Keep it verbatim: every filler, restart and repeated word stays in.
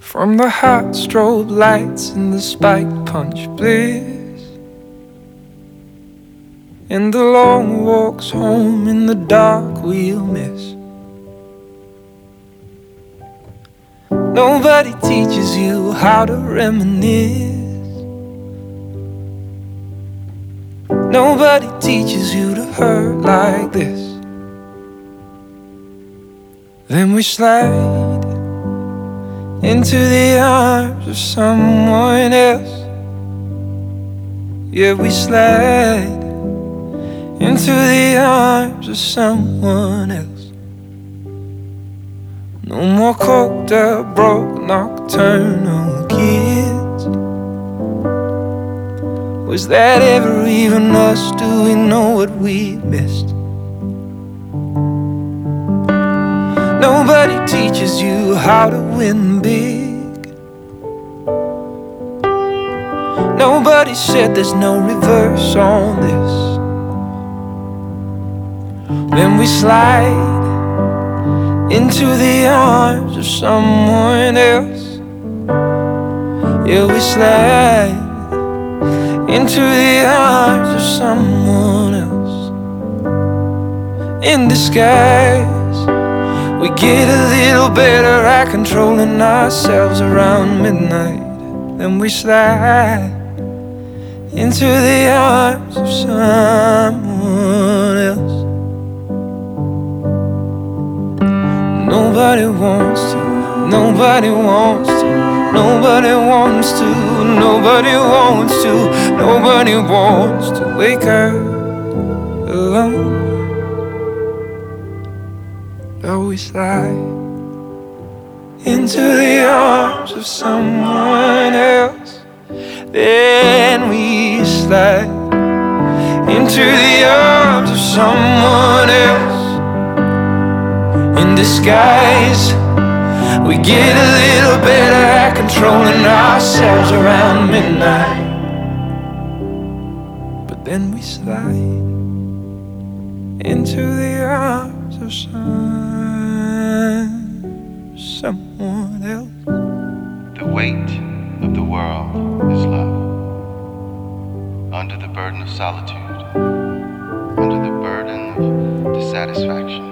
From the hot strobe lights and the spiked punch bliss, and the long walks home in the dark we'll miss. Nobody teaches you how to reminisce. Nobody teaches you to hurt like this. Then we slide into the arms of someone else. Yeah, we slide into the arms of someone else. No more coked up, broke, nocturnal kids. Was that ever even us? Do we know what we missed? Nobody teaches you how to win big. Nobody said there's no reverse on this. Then we slide into the arms of someone else. Yeah, we slide into the arms of someone else. In disguise, we get a little better at controlling ourselves around midnight. Then we slide into the arms of someone else. Nobody wants to, nobody wants to, nobody wants to, nobody wants to, nobody wants to wake up alone. But we slide into the arms of someone else. Then we slide into the arms of someone else. In disguise, we get a little better at controlling ourselves around midnight. But then we slide into the arms of some, someone else. The weight of the world is love. Under the burden of solitude, under the burden of dissatisfaction,